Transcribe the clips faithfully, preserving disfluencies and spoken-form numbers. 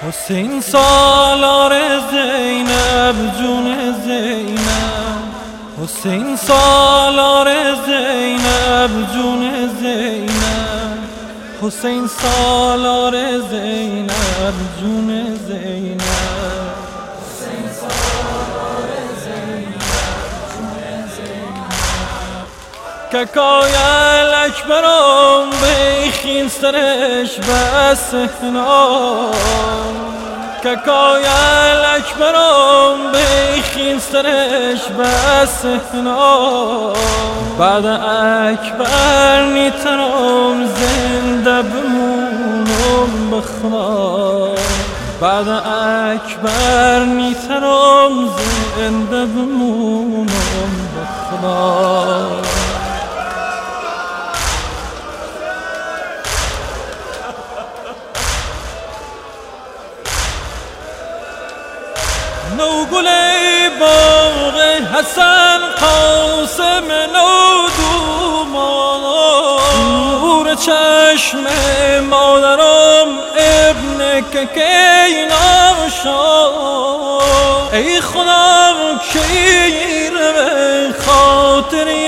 حسین سالار زینب جون زینب، حسین سالار زینب جون زینب، حسین سالار زینب جون زینب، حسین سالار زینب جون زینب. ککای اکبرم بیخین سرش بسهنام، ککای اکبرم بیخین سرش بسهنام. بعد اکبر نیترم زنده بمونم بخدا، بعد اکبر نیترم زنده بمونم بخدا. نوگل باغ حسن قاسم نودومان، نور چشم مادرم ابن ککینا شد. ای خدا کیر به خاطری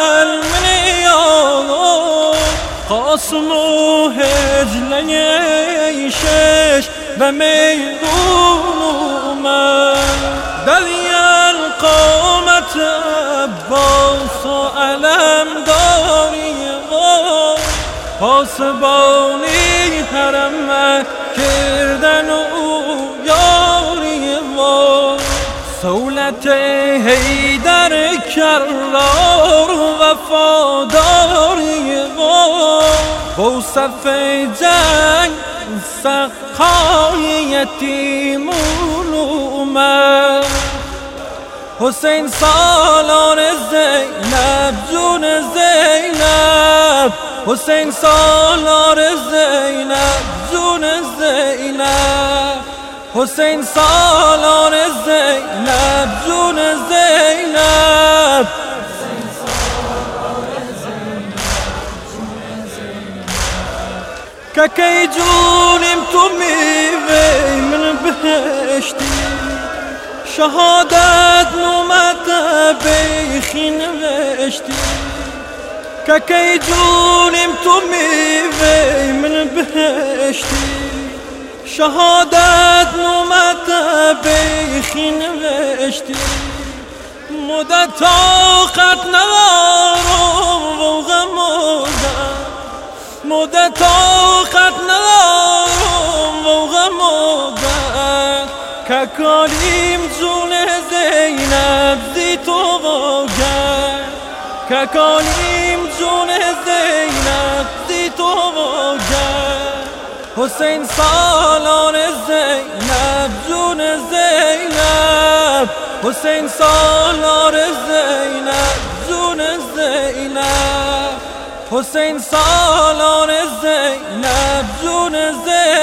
المنیان، قاسم و هجله شش و میدون دلی القامت عباس و علم داری و پاسبانی حرم کردن و یاری و سولت حیدر کرار وفاداری و بوصف جنگ سقای یتیمون اومد. حسین سالار زینب جون زینب، حسین سالار زینب جون زینب، حسین سالار زینب جون زینب. ککی جونیم تو میوه من بهشتی، شهادت نومت بیخین نوشتی. ککی جونیم تو میوه من بهشتی، شهادت نومت بیخین نوشتی. مدت آخت ندارم و غمودم، مدت آخت ندارم و غمودم. ککالیم جون زینب زی تو واگر، ککالیم جون زینب زی تو واگر. حسین سالار زینب جون زینب، حسین سالار زینب جون زینب، حسین سالار زینب جون زینب.